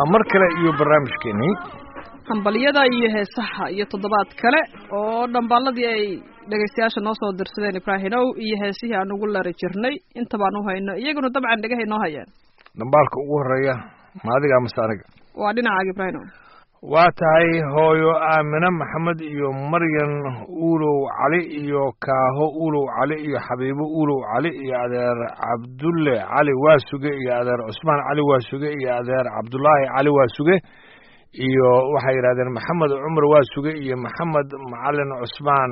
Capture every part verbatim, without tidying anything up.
waa mar kale iyo barnaamijkeenii hambaliyada iyo heesaha iyo toddobaad kale oo dhambaaladii ay dhegaystayaasha noo soo dirsadeen Ibraahimow iyo heesihii aan ugu lari jirnay inta baan u hayno iyaguna dabcan dhagahay noo hayaan dhambaalka ugu horeeya maadiga ama saaniga waa dhinaca Ibraahimow waa tahay hooyo Aamina Maxamed iyo Maryan Ulow Cali iyo Kaaho Ulow Cali iyo Xabiibo Ulow Cali iyo adeer Cabdulle Cali Waasuge iyo adeer Cusmaan Cali Waasuge iyo adeer Cabdullaahi Cali Waasuge iyo waxay yiraahdeen Maxamed Cumar Waasuge iyo Maxamed Macalin Cusmaan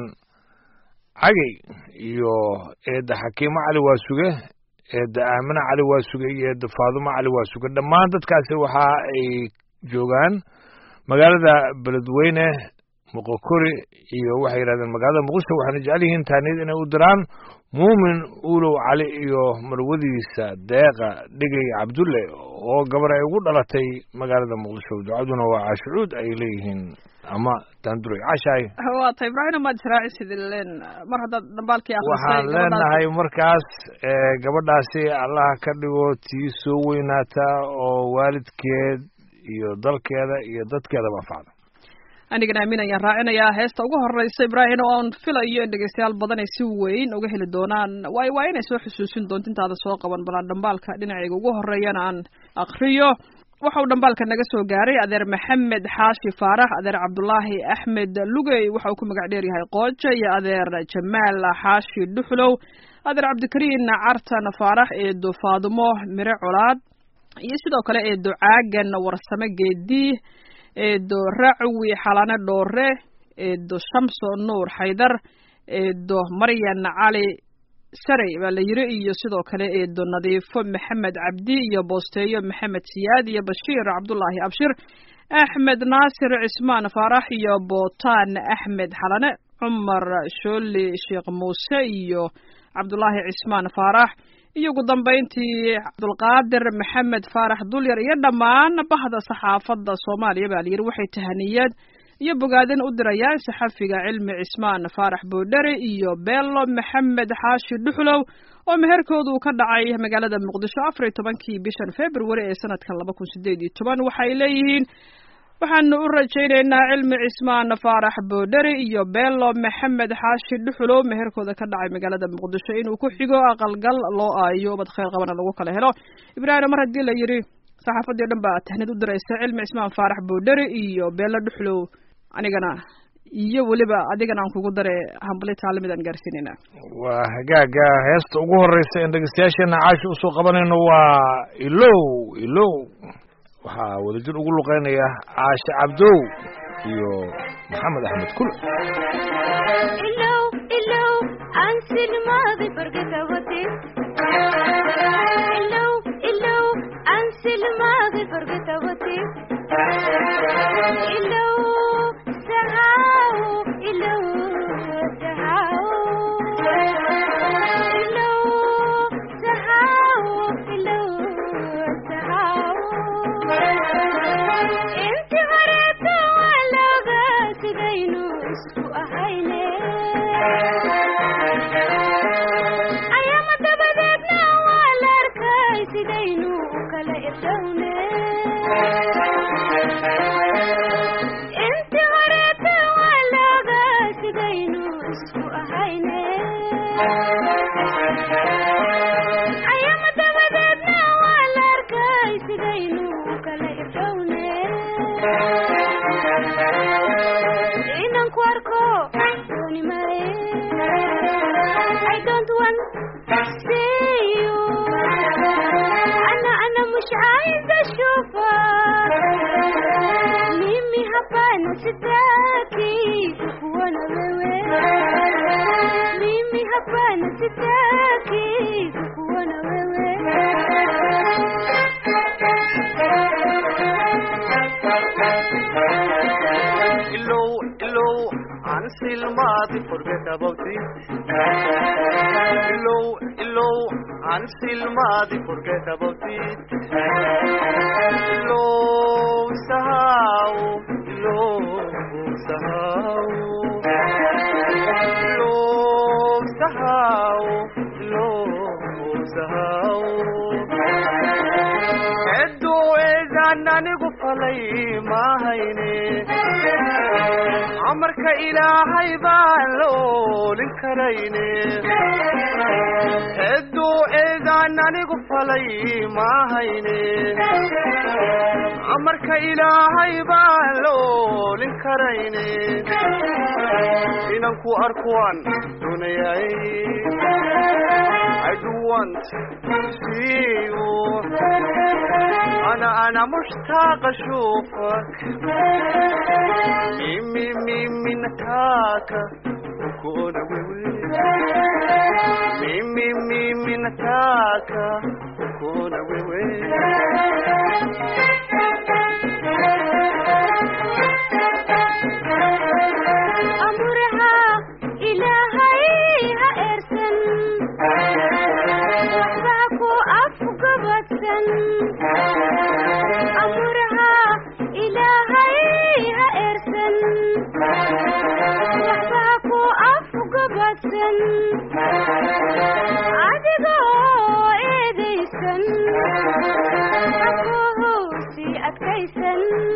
Cagay iyo eeda Xakiimo Cali Waasuge eeda Aamina Cali Waasuge iyo eeda Faadumo Cali Waasuge dhammaan dadkaasi waxa ay joogaan magaalada Beledweyne Muqokori iyo waxay yiraahdeen magaalada Muqdisho waxaana jecel yihiin taanid inay u diraan Muumin Ulow Cali iyo marwadiisa Deeqa Dhigay Cabdulle oo gabar ay ugu dhalatay magaalada Muqdisho ducaduna waa cashuud ay leeyihiin ama tanduray cashay waa tay Ibraahim ma jiraaci sideen mar hada dambaalkii akhrisay waxaan leenahay markaas ee gabadhaasi Allah ka dhigo tii soo weynaata oo waalidkeed iyo dalkeeda iyo dadkeeda anfacda anigana aaminayaan raacinayaa heesta ugu horeysa Ibraahim oo aan filayo in dhageystayaal badan ay si weyn uga heli doonaan way way inay soo xusuusin doonto intaada soo qaban balan dhambaalka dhinacayga ugu horeeyana aan akhriyo waxa uu dhambaalka naga soo gaaray adeer Maxamed Xaashi Faarax adeer Cabdullaahi Axmed Lugay waxa uu ku magac dheer yahay Qooja iyo adeer Jamaal Xaashi Dhuxlow adeer Cabdikariin Cartan Faarax ee do Faadumo Mire Colaad iyo sidoo kale ee ducaagan warsame geedii ee do Racwi Xalana Dhoore ee do Shamso Nuur Xaydar ee do Maryan Cali Saray baa la yiri iyo sidoo kale ee do Nadiifo Maxamed Cabdi iyo Boosteeyo Maxamed Siyaad iyo Bashiir Cabdullaahi Abshir Axmed Naasir Cismaan Faarax iyo Bootaan Axmed Xalane Cumar Shooli Sheekh Muuse iyo Cabdullaahi Cismaan Faarax iyo ugu dambeyntii Cabdulqaadir Maxamed Faarax Dulyar iyo dhammaan bahda saxaafadda Soomaaliya baa la yiri waxay tahaniyad iyo bogaadin u dirayaan saxafiga Cilmi Cismaan Faarax Boodare iyo Beelo Maxamed Xaashi Dhuxlow oo meherkoodu ka dhacay magaalada Muqdisho afar iyo tobankii bishan February ee sanadka laba kun sideed iyo toban waxay leeyihiin waxaan u rajaynaynaa Cilmi Cismaan Faarax Boodare iyo Beelo Maxamed Xaashi Dhuxlow meherkooda ka dhacay magaalada Muqdisho inuu ku xigo aqalgal loo aayo bad khayr qabana lagu kala helo Ibraahim mar hadii la yiri saxaafadii dhan baa tahnid u diraysa Cilmi Cismaan Faarax Boodare iyo Beelo Dhuxlow anigana iyo waliba adigana aan kugu daray hambali taalimidan gaarsiinayna waa hagaaga heesta ugu horeysa in dhageystayaashana caash u soo qabanayno waa ilow ilow waxa wadajir ugu luqeynaya Caasha Cabdow iyo Maxamed Axmed Kul ilow ilow ansil maadi fargatawati ilow ilow ansil maadi fargatawati ilow silmaadi forget about it ilow ilow aan silmaadi forget about it ilow sahaw ilow sahaw ilow sahaw ilow sahaw edo eda eedaan anigu falay maahayne amarka ilaahay baan la oolin karayne hedduu eedaan anigu falay maahayne amarka ilaahay baan la oolin karayne inaan ku arkuwaan doonayay I do want to see you أنا أنا مشتاق أشوفك ميمي ميمي نتاكا وكون ويوي ميمي ميمي نتاكا وكون ويوي أمرها إلهي هأرسن وحباكو أفقبتن أمرها إلهي هأرسن وحباكو أفقبتن عدقو إيديسن أكوهوسي أكيسن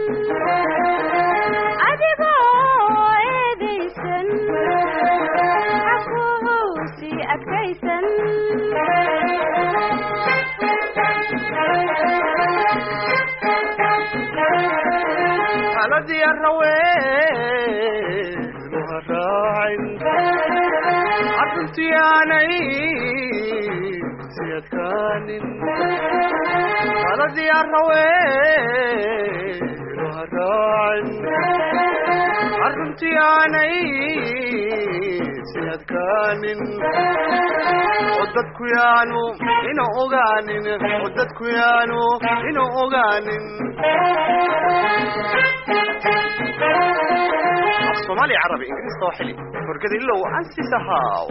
عدقو إيديسن أكوهوسي أكيسن الذي الروين وهراعن عطلتي عني زياد كانن الذي الروين وهراعن عطلتي عني زياد كانن وددكو يانو إنو أغانن وددكو يانو إنو أغانن صومالي عربي إنجليزي صاحلي فرقد إلا وأنسي سهاو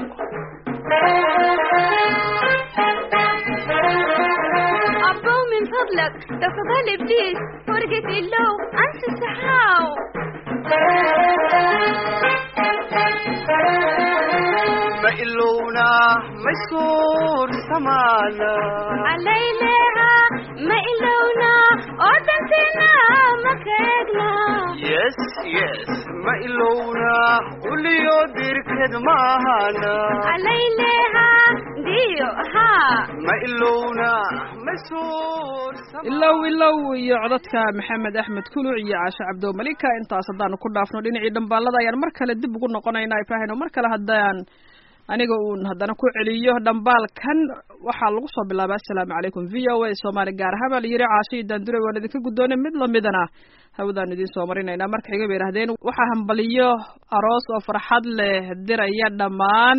أبو من فضلك تفضل بليز فرقة اللو أنسى سحاو ما إلونا ما يسور سمانا عليلها ما إلونا أردنتنا ما كيدنا يس يس ما إلونا ولي يدير كد ماهانا عليلها ديو ها ما إلونا ما يسور سمانا ilow ilow iyo codadka maxamed axmed kuluc iyo caashe cabdo malika intaas haddaanu ku dhaafno dhinacii dhambaalada ayaan mar kale dib ugu noqonaynaa ibraahin oo mar kale haddaan aniga uun haddana ku celiyo dhambaalkan waxaa lagu soo bilaabay assalaamu calaykum v o a soomaali gaar ahaan baa la yidhi caashe iyo daandure waan idinka guddoonay mid lamidana hawadaanu idiin soo marinaynaa marka xiga bay yidhahdeen waxaa hambaliyo aroos oo farxad leh diraya dhammaan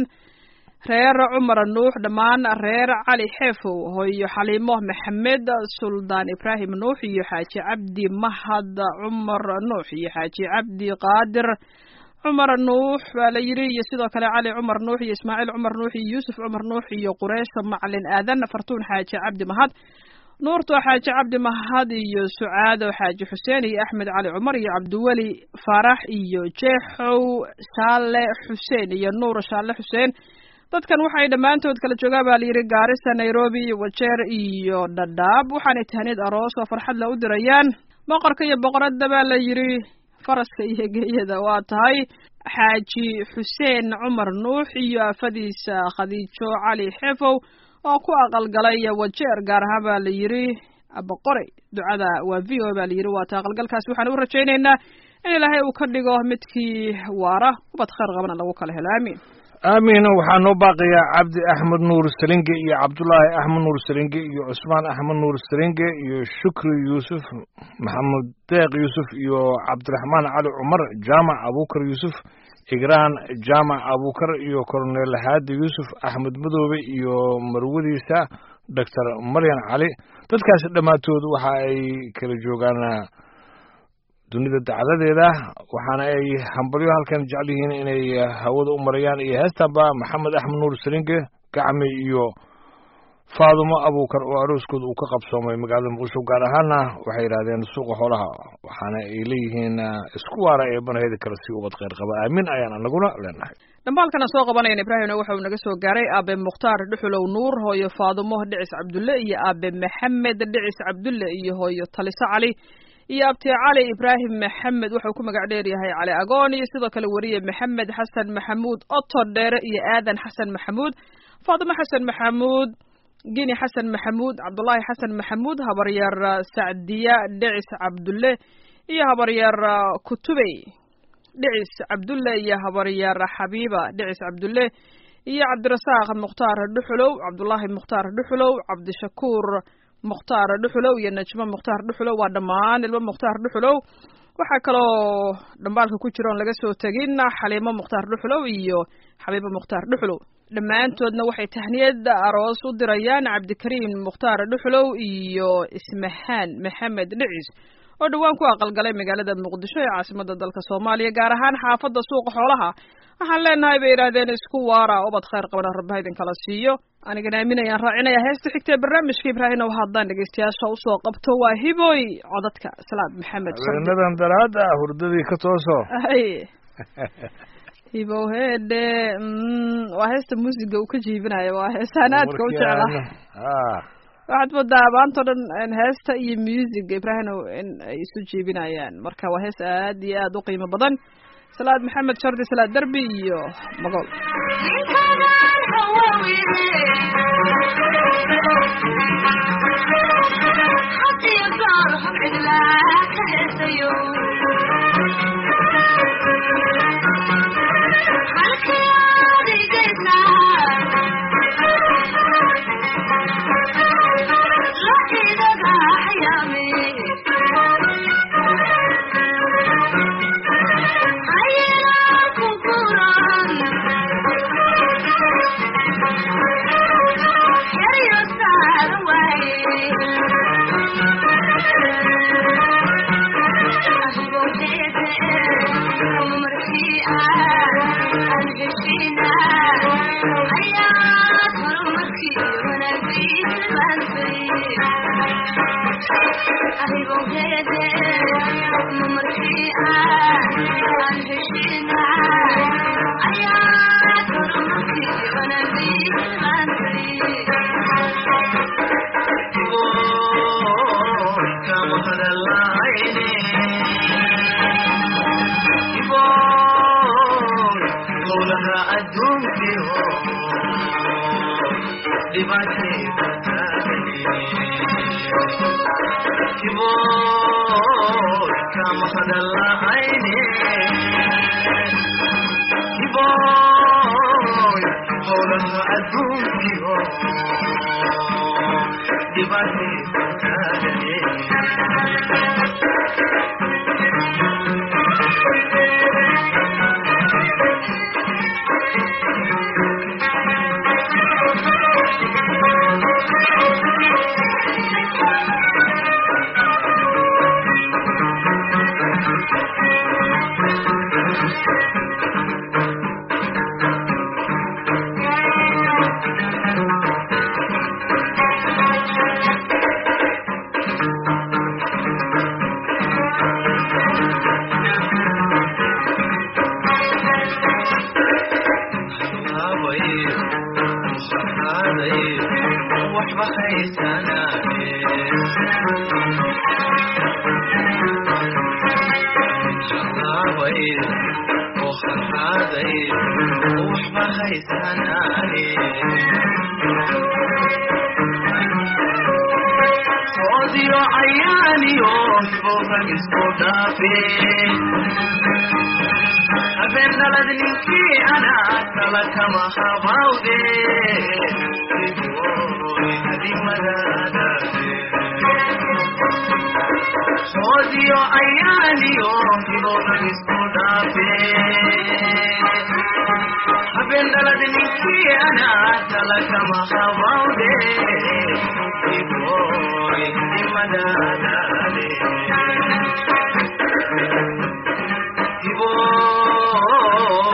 reer cumar nuux dhammaan reer cali xeefow hooyo xaliimo maxamed suldaan ibraahim nuux iyo xaaji cabdi mahad cumar nuux iyo xaaji cabdi qaadir cumar nuux baa la yidhi iyo sidoo kale cali cumar nuux iyo ismaaciil cumar nuux iyo yuusuf cumar nuux iyo quraysh macalin aadan fartuun xaaji cabdi mahad nuurto xaaji cabdi mahad iyo sucaado xaaji xuseen iyo axmed cali cumar iyo cabdiweli faarax iyo jeexow shaale xuseen iyo nuur shaale xuseen dadkan waxay dhammaantood kala joogaan baa la yidhi gaarisa nairobi wajeer iyo dhadhaab waxaanay tahniyad aroos oo farxad la u dirayaan boqorka iyo boqoradda baa la yidhi faraska iyo geeyada waa tahay xaaji xuseen cumar nuux iyo afadiisa khadiijo cali xeefow oo ku aqalgalay wajeer gaar ahaan baa la yidhi boqoray ducada waa v o baa la yidhi waa ta aqalgalkaas waxaan u rajaynaynaa in ilaahay uu ka dhigo midkii waara ubad khayr qabana lagu kala helo aamiin aamiin waxaa noo baaqayaa cabdi axmed nuur salinge iyo cabdullaahi axmed nuur salinge iyo cusmaan axmed nuur salinge iyo shukri yuusuf maxamed deeq yuusuf iyo cabdiraxmaan cali cumar jaamac abuukar yuusuf igraan jaamac abuukar iyo korneel haadi yuusuf axmed madoobe iyo marwadiisa doctor maryan cali dadkaas dhammaantood waxa ay kala joogaan dunida dacdadeeda waxaana ay hambalyo halkan jecel yihiin inay hawada u marayaan iyo heestanba maxamed axmed nuur salinge gacmi iyo faadumo abuukar oo arooskooda uu ka qabsoomay magaalada muqdisho gaar ahaana waxay yidhahdeen suuqa xoolaha waxaana ay leeyihiin isku waara ee banaheda kale si ubad kheyr qaba aamin ayaan anaguna leenahay dhambaalkana soo qabanayna ibraahimna waxa uu naga soo gaaray aabe mukhtaar dhuxulow nuur hooyo faadumo dhicis cabdulle iyo aabe maxamed dhicis cabdulle iyo hooyo taliso cali iyo abti cali ibraahim maxamed wuxuu ku magac dheer yahay cali agoon iyo sidoo kale wariye maxamed xasan maxamuud oto dheere iyo aadan xasan maxamuud faadumo xasan maxamuud gini xasan maxamuud cabdullaahi xasan maxamuud habaryar sacdiya dhicis cabdulle iyo habaryar kutubey dhicis cabdulle iyo habaryar xabiiba dhicis cabdulle iyo cabdirasaaq mukhtaar dhuxulow cabdullaahi mukhtaar dhuxulow cabdishakuur mukhtaar dhuxulow iyo najmo mukhtaar dhuxulow waa dhammaan ilmo mukhtaar dhuxulow waxaa kaloo dhambaalka ku jira oon laga soo tegin xaliimo mukhtaar dhuxulow iyo xabiibo mukhtaar dhuxulow dhammaantoodna waxay tahniyad aroos u dirayaan cabdikariim mukhtaar dhuxulow iyo ismahaan maxamed dhicis oo dhowaan ku aqalgalay magaalada muqdisho ee caasimada dalka soomaaliya gaar ahaan xaafadda suuqa xoolaha waxaan leenahay bay yidhaahdeen isku waara ubad khayr qabana rabbaha idinkala siiyo anigana aaminayaan raacinaya heesta xigtee barnaamijka ibraahim oo haddaan dhegeystayaasha usoo qabto waa hiboy codadka salaad maxamed nadan daraada hurdadii ka tooso hibow heedhe waa heesta muusiga uu ka jiibinayo waa heestaan aadka u jecla waxaad moodaa maanta o dhan heesta iyo music ibraahim in ay isu jiibinayaan marka waa hees aad iyo aad u qiimo badan salaad maxamed shardi salaad derbi iyo magool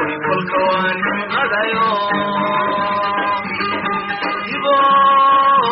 Ibo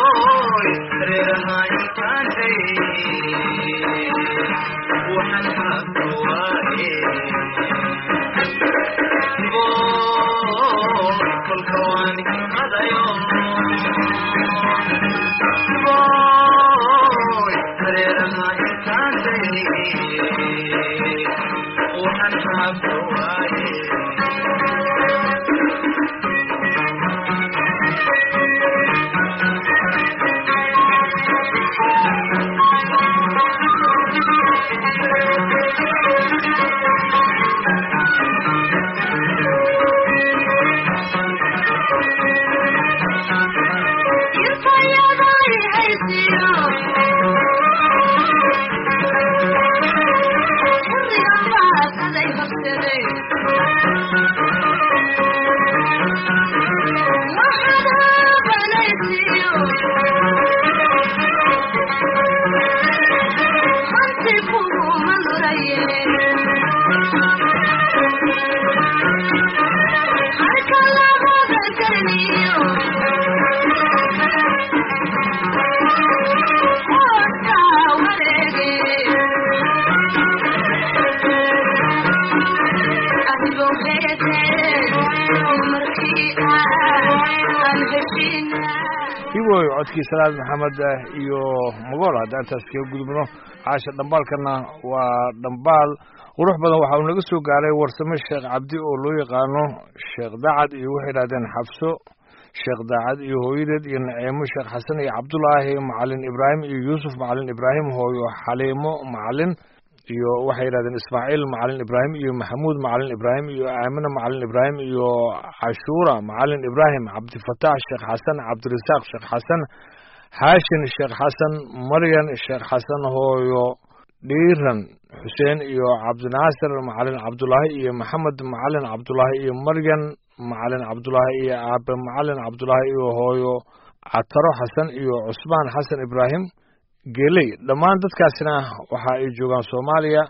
hiboy codkii salaad maxamed iyo magool haddaan taas kaga gudubno caasha dhambaalkana waa dhambaal qurux badan waxa uu naga soo gaaray warsame sheekh cabdi oo loo yaqaano sheekh dacad iyo waxay yidhahdeen xabso sheekh dacad iyo hooyadeed iyo naciimo sheekh xasan iyo cabdulaahi macalin ibraahim iyo yuusuf macalin ibraahim hooyo xaliimo macalin iyo waxay yidhahdeen ismaaciil macalin ibraahim iyo maxamuud macalin ibraahim iyo aamina macalin ibraahim iyo cashuura macalin ibraahim cabdifataax sheekh xasan cabdirasaaq sheekh xasan haashin sheekh xasan maryan sheekh xasan hooyo dhiiran xuseen iyo cabdinaasir macalin cabdulaahi iyo maxamed macalin cabdulaahi iyo maryan macalin cabdulaahi iyo aabe macalin cabdulaahi iyo hooyo cataro xasan iyo cusmaan xasan ibraahim geeley dhammaan dadkaasina waxa ay joogaan soomaaliya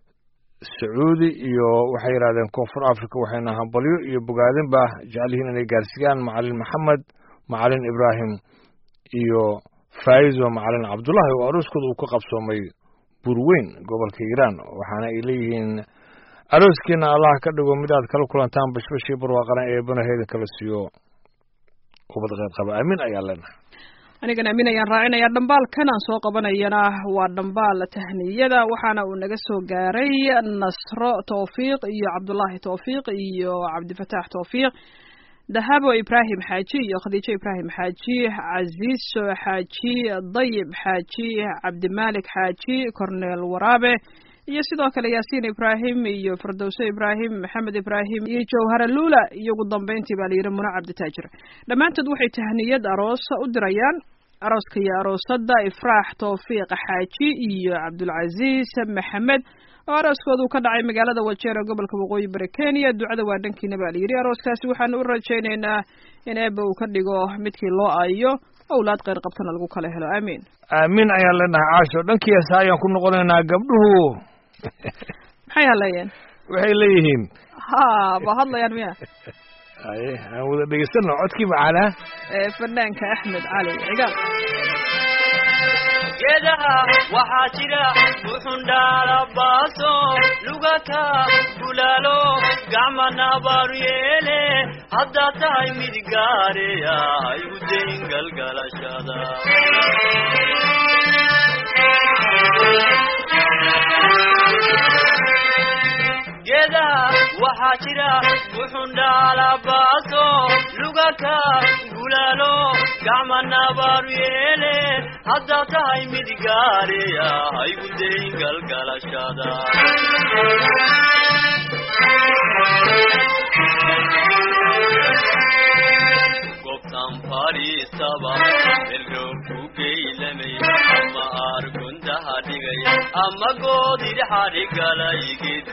sacuudi iyo waxay yidhahdeen koonfur africa waxayna hambalyo iyo bogaadinba jecel yihiin inay gaarsiiyaan macalin maxamed macalin ibraahim iyo faa'izo macalin cabdulaahi oo arooskooda uu ka qabsoomay burweyn gobolka hiiraan waxaana ay leeyihiin arooskiina allah ka dhigo mid aad kala kulantaan bashbashii barwaaqana eebana heeda kala siiyo ubad qeyb qaba aamin ayaa leenahay anigana aamin ayaan raacinayaa dhambaalkan aan soo qabanayana waa dhambaal tahniyada waxaana uu naga soo gaaray nasro tawfiiq iyo cabdulaahi tawfiiq iyo cabdifataax tawfiiq dahabo ibraahim xaaji iyo khadiijo ibraahim xaaji casiiso xaaji dayib xaaji cabdimaalik xaaji corneel waraabe iyo sidoo kale yaasiin ibraahim iyo firdowso ibraahim maxamed ibraahim iyo jawhara luula iyo ugu dambeyntii baa layidhi muna cabditaajir dhammaantood waxay tahniyad aroos u dirayaan arooska iyo aroosada ifraax tawfiiq xaaji iyo cabdulcasiis maxamed oo arooskoodu ka dhacay magaalada wajeer ee gobolka waqooyi bari kenya ducada waa dhankiina baa layidhi arooskaasi waxaanu u rajaynaynaa in eebba uu ka dhigo midkii loo aayo owlaad kheyr qabtana lagu kala helo aamiin aamin ayaan leenahay caasho dhankiisa ayaan ku noqonaynaa gabdhuhu maxay hadlayeen waxay leeyihiin ha ba hadlayaan miya aye aan wada dhegeysano codkii macaanaa ee fanaanka axmed cali cigaal geedaha waxaa jira buxundhaala baaso lugaka gulaalo gacmana baaru yeele haddaa tahay mid gaareya igu dayn galgalashada geedaha waxaa jira buxundhaala baaso lugaka gulaalo gacmana baaru yeele haddaa tahay mid gaareya igu dayn galgalashada gobtan fadhiistaba melroob ku geylamay ama aargundaha dhigay ama goodidhaxadhigalaygeed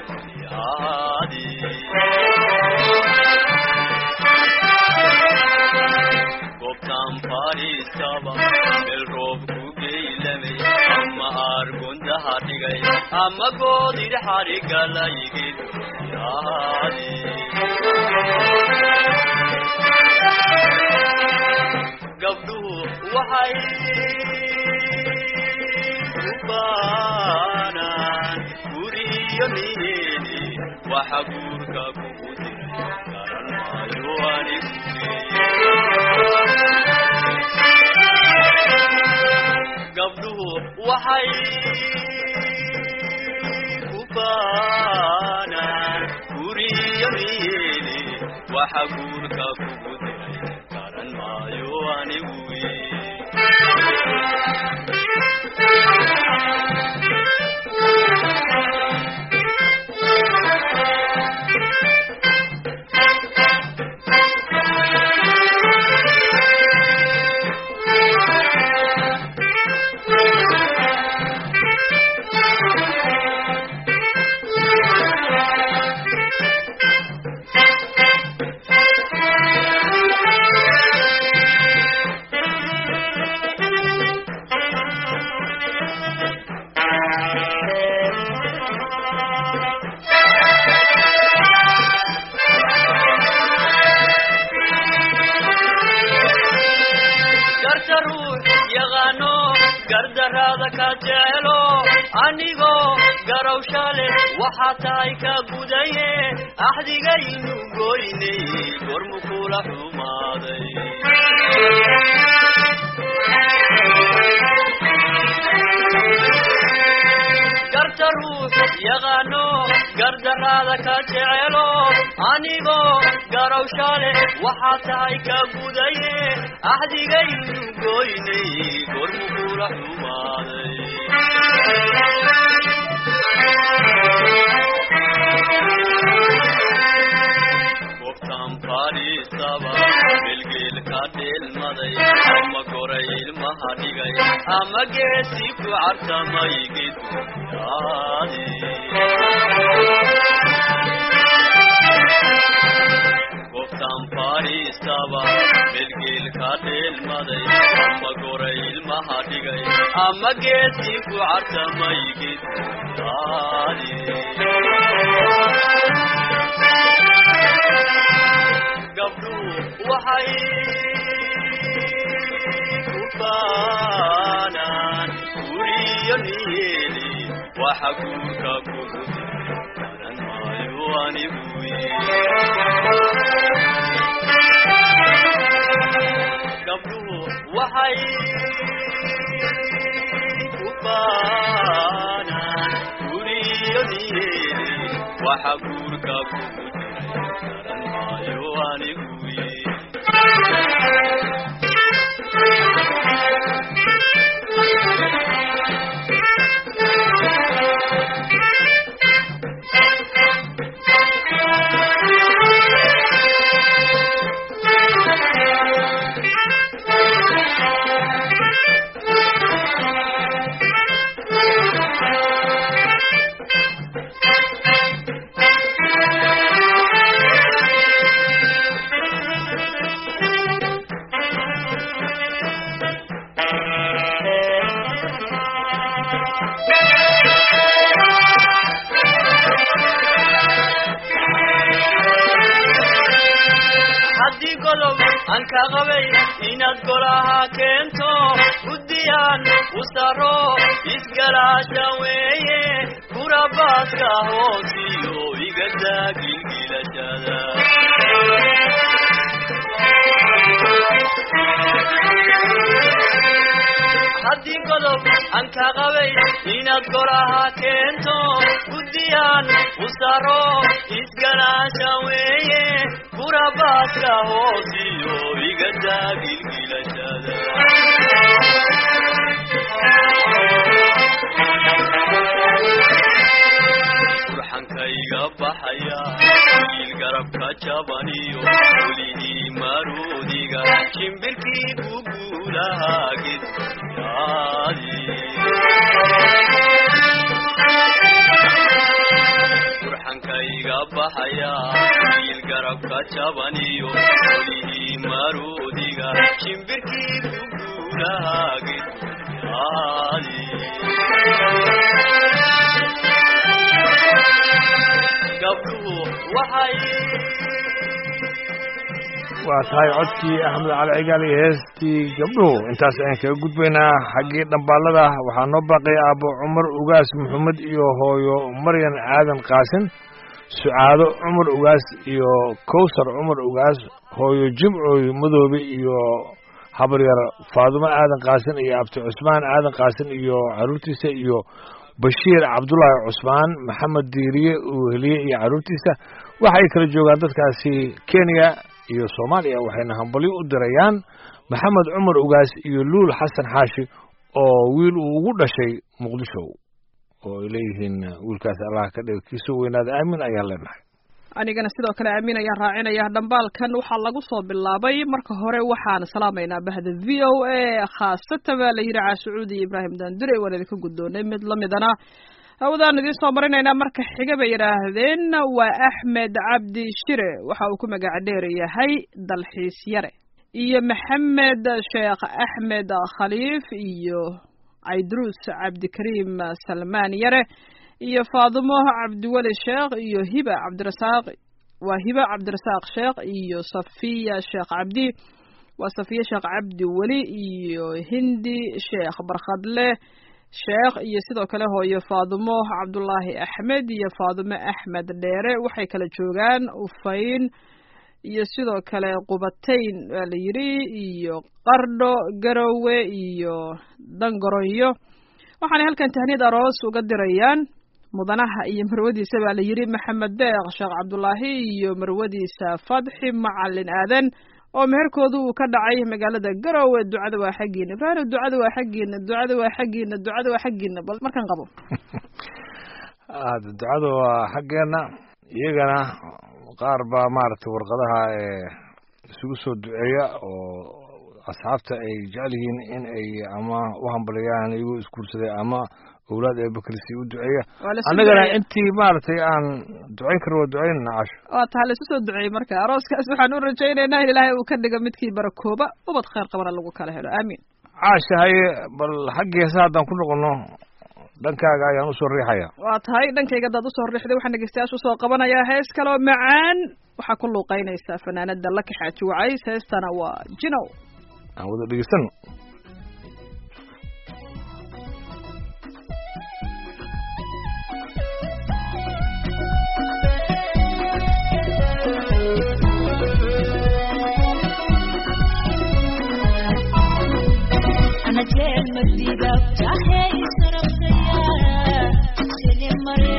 gobtan fadhiistaba meel roob ku geylamay ama aargundaha dhigay ama goodidhaxadhigalaygeed gabdhuhu waxay kufaanaan guriyo niyeeni waxa guurka kugu diray garan maayo anigu gabdhuhu waxay kufaanaan guriyo niyeeni waxa guurka kugu diray garan maayo anigu anigo garawshale waxa tahay ka gudaye ahdigaynu goynay gormu kula xumaaday garta ruux yaqaano gardarada ka jecelo anigo garawshale waxa tahay ka gudaye ahdigaynu goynay gormu kula xumaaday Gobtan fadhiistaba bilgeel ka dheelmaday ama goray ilmaha dhigay ama geesi ku cartamay geedyaadi Gobtan fadhiistaba bilgeel ka dheelmaday ama goray ilmaha dhigay ama geesi ku cartamay geedyaadi gabdhuhu waxay kufaanaan guriyo niyeeni waxa guurka kugu diray garan maayo anigu gabdhuhu waxay kufaanaan guriyo niyeeni waxa guurka kugu diray garan maayo anigu anka qabay inaad golaha keento gudiyaan usaro isgalaasha weeye kurabaaska hoosiyo igada gilgilashada haddii godob anka qabay inaad golaha keento gudiyaan usaro isgalaasha weeye kurabaaska hoosiyo igada gilgilashada burxankayga baxaya wiil garabka jabaniyo welihii maruudiga shimbirkii guguulaha gedyaadi burxankayga baxaya wiil garabka jabaniyo welihii maruudiga shimbirkii guguulaha gedyaadi gabdhuhu waxay waa tahay codkii axmed cali cigaal iyo heestii gabdhuhu intaas ayaan kaga gudbaynaa xaggii dhambaalada waxaa noo baaqay aabbo cumar ugaas maxamed iyo hooyo maryan aadan qaasin sucaado cumar ugaas iyo kowsar cumar ugaas hooyo jimcooy madoobe iyo habaryar faadumo aadan qaasin iyo abti cusmaan aadan qaasin iyo caruurtiisa iyo bashiir cabdullaahi cusmaan maxamed diiriye uuheliye iyo caruurtiisa waxay kala joogaan dadkaasi kenya iyo soomaaliya waxayna hambalyo u dirayaan maxamed cumar ugaas iyo luul xasan xaashi oo wiil uu ugu dhashay muqdisho oo ay leeyihiin wiilkaas allah ka dhigo kiisoo weynaada aamin ayaan leenahay anigana sidoo kale aamin ayaan raacinaya dhambaalkan waxaa lagu soo bilaabay marka hore waxaan salaamaynaa bahda v o a khaasatan baa la yidhi caashucuudi iyo ibraahim daandure waan idinka guddoonay mid lamidana hawdaan idiin soo marinaynaa marka xiga bay yidhaahdeen waa axmed cabdi shire waxa uu ku magaca dheer yahay dalxiis yare iyo maxamed sheekh axmed khaliif iyo caydruus cabdikariim salmaan yare iyo faadumo cabdiweli sheekh iyo hiba cabdirasaaq waa hiba cabdirasaaq sheekh iyo safiya sheekh cabdi waa safiya sheekh cabdi weli iyo hindi sheekh barkhadle sheekh iyo sidoo kale hooyo faadumo cabdullaahi axmed iyo faadumo axmed dheere waxay kala joogaan ufayn iyo sidoo kale qubatayn waa la yidhi iyo qardho garowe iyo dangaroyo waxaanay halkan tahniyad aroos uga dirayaan mudanaha iyo marwadiisa baa la yidhi maxamed deeq sheekh cabdullaahi iyo marwadiisa fadxi macalin aadan oo meherkoodu uu ka dhacay magaalada garowe ducada waa xaggiina ibraahim ducada waa xaggiina ducada waa xaggiina ducada waa xaggiina bal markan qabo ducada waa xaggeena iyagana qaar baa maaragtay warqadaha ee isugu soo duceeya oo asxaabta ay jecel yihiin in ay ama u hambaliyaan iyagoo isguursaday ama awlaad ee bakrisi u duceeya annagana intii maaragtay aan ducayn karo waa ducaynana casho waa taha la isu soo duceeyey marka arooskaas waxaan u rajaynaynaa in ilaahay uu ka dhigo midkii barakooba ubad khayr qabana lagu kala helo aamiin caasha haye bal xaggii heesa haddaan ku noqono dhankaaga ayaan usoo riixaya waa tahay dhankayga haddaad usoo riixday waxaan dhegeystayaasha usoo qabanayaa hees kaloo macaan waxaa ku luuqeynaysaa fanaanada laki xaaji wacays heestana waa jinow aan wada dhegeysano jeel madiga jahay sarafaya sele mare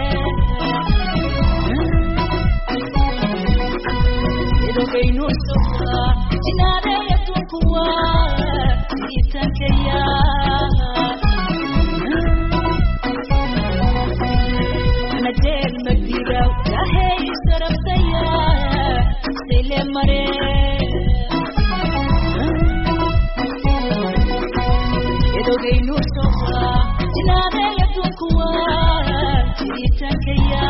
edo beinu sofa jinare yatunkuwa itankaya ana jeel madiga jahay sarafaya sele mare Edogeinu sofa, jinade yatunkuwa, jiritakaya.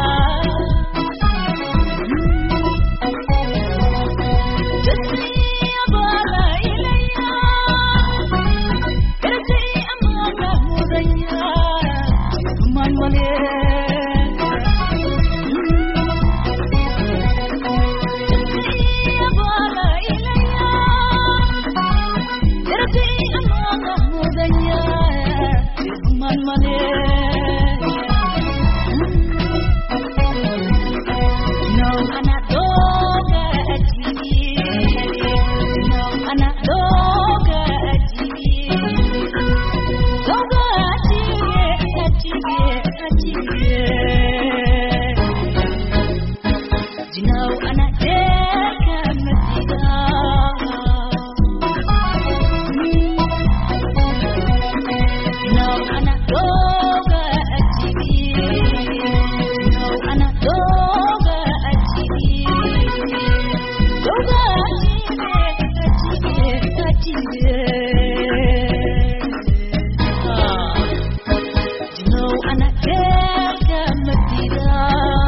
Jasi abala ilaya, kerasi amana mudanya, man male. Jasi abala ilaya, kerasi amana mudanya. Man mane no anak doga aji no anak doga aji doga aji aji aji no anak deka matiga Doga aji, no anak doga aji, doga aji, aji, ah, no anak deka matira,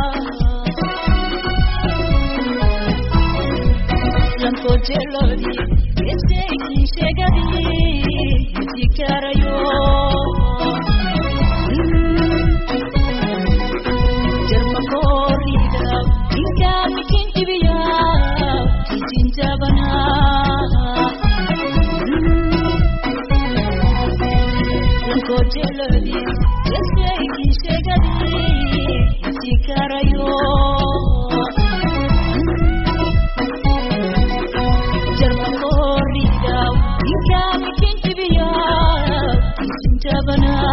lampu jelodi, esegi segadi, musikarayo. Jerma corrida, inka mikin ibiya, kijin jabana Unko jelodi Yese kishegadi Sikarayo Jarmakorida Ikami kintibiya Jabana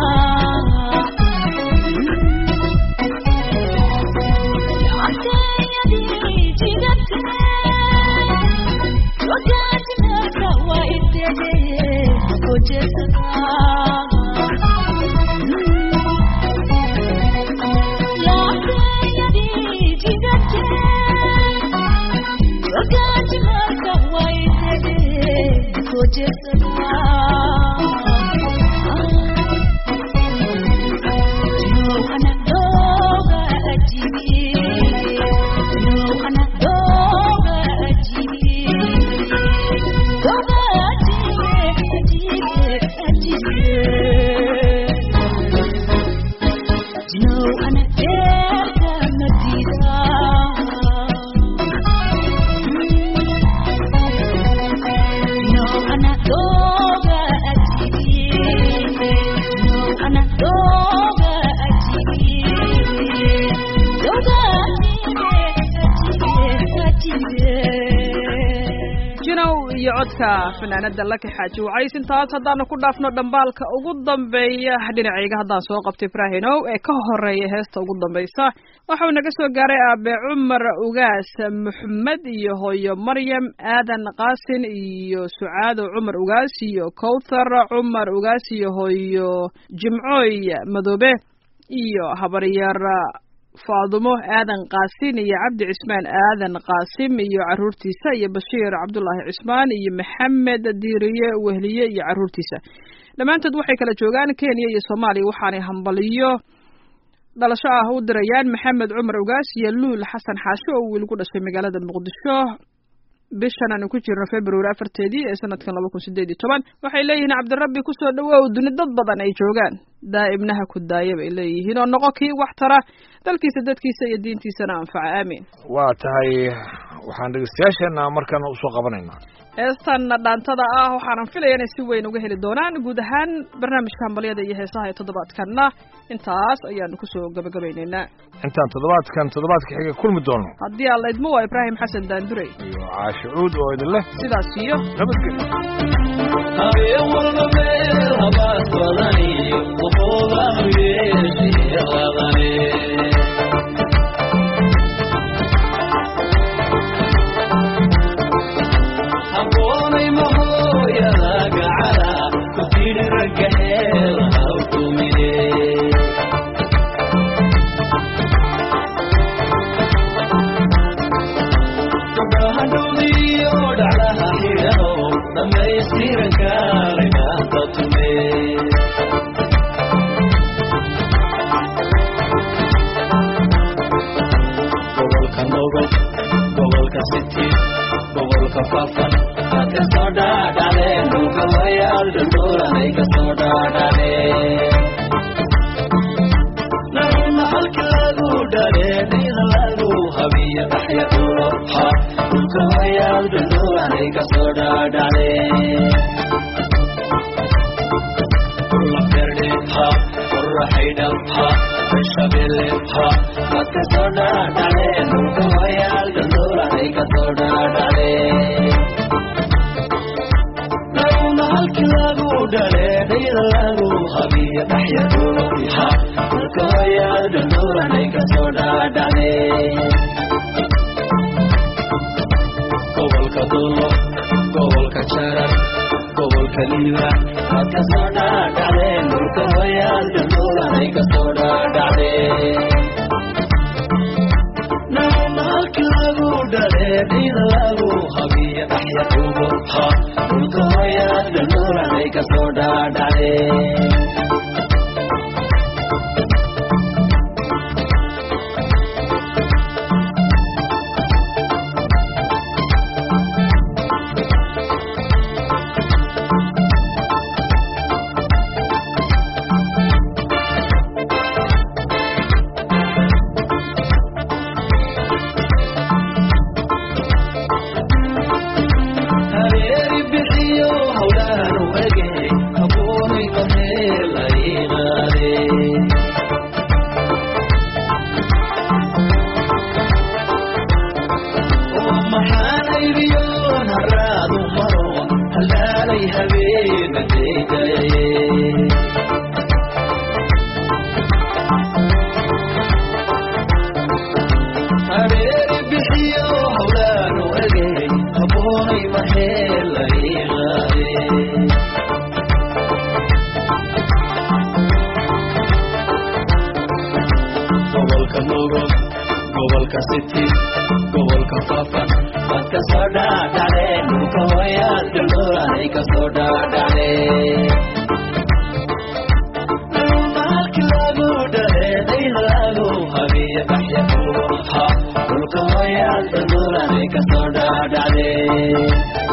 fanaanada laka xaaji wacays intaas haddaanu ku dhaafno dhambaalka ugu dambeeya dhinacayga haddaan soo qabtay ibraahinow ee ka horeeya heesta ugu dambaysa waxau naga soo gaaray aabe cumar ugaas maxmed iyo hooyo maryam aadan qaasin iyo sucaado cumar ugaas iyo kowthar cumar ugaas iyo hooyo jimcooy madoobe iyo habaryar faadumo aadan qaasin iyo cabdi cismaan aadan qaasim iyo caruurtiisa iyo bashiir cabdulaahi cismaan iyo maxamed diiriye wehliye iyo caruurtiisa dhammaantood waxay kala joogaan kenya iyo soomaaliya waxaanay hambaliyo dhalasho ah u dirayaan maxamed cumar ugaas iyo luul xasan xaasho oo wiil ku dhashay magaalada muqdisho bishan aanu ku jirno february afarteedii ee sanadkan laba kun sideed iyo toban waxay leeyihiin cabdirabbi kusoo dhawow duni dad badan ay joogaan daa'ibnaha ku daaya bay leeyihiin oo noqo kii wax tara dalkiisa dadkiisa iyo diintiisana anfaca aamiin waa tahay waxaan dhegeystayaasheena markaan usoo qabanaynaa heestan dhaantada ah waxaanan filaya inay si weyn uga heli doonaan guud ahaan barnaamijka hambalyada iyo heesaha ee toddobaadkanna intaas ayaanu kusoo gabagabaynaynaa intaan toddobaadkan toddobaadka xiga kulmi doono haddii alla idmo waa ibraahim xasan daanduray iyo caasho cuud oo idin leh sidaas iyo nabadgelyo هيريون هراد ومرون هلالي هبين ديدي هريري بحيو هولان وأجي أبوني محيل غيغاري gobolka Nogol gobolka City gobolka Fafa dadka soo dhaadhaceen dhulka hooyaad dhuloolanay ka soo dhaadhaceen maalki lagu dhareeday lagu habiya baxya kuha dhulka hooyaad dhuloolanay ka soo dhaadhaceen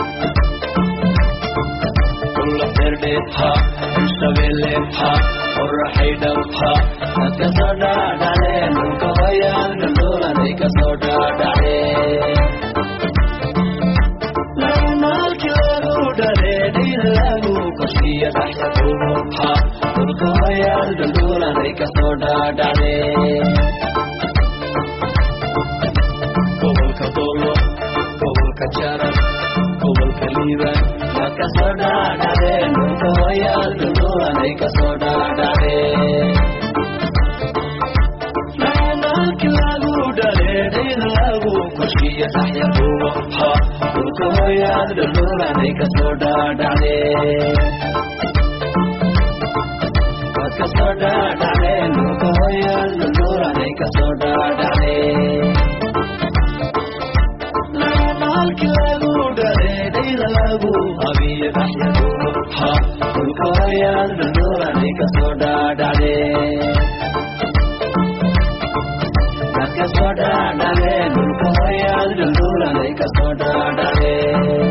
kulla ferde ha shabele ha qorraxay dhabha dadka soo dhaadhaceen dhulka hooyaad dhuloolanay ka soo dhaadhaceen maalki lagu dhareeday lagu kashiya dhaxya kuha dhulka hooyaad dhuloolanay ka soo dhaadhaceen gobolka Dolo gobolka Jarar gobolka Liibaan dadka soo dhaadhaceen dhulka hooyaad dhuloolanay ka soo dhaadhaceen maalki lagu dhareeday lagu kashiya dhaxya kuha dhulka hooyaad dhuloolanay ka soo dhaadhaceen dadka soo dhaadhaceen dhulka hooyaad dhuloolanay ka soo dhaadhaceen maalki lagu dhareeday lagu habiya dhaxya kuha dhulka hooyaad dhuloolanay ka soo dhaadhaceen dadka soo dhaadhaceen dhulka hooyaad dhuloolanay ka soo dhaadhaceen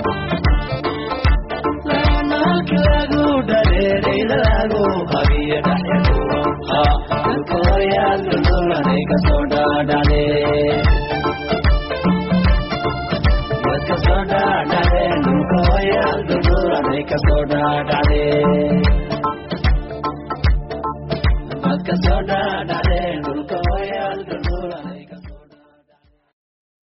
maalki lagu dhareeday lagu habiya dhaxya kuha dhulka hooyaad dhuloolanay ka soo dhaadhaceen dadka soo dhaadhaceen dhulka hooyaad dhuloolanay ka soo dhaadhaceen dadka soo dhaadhaceen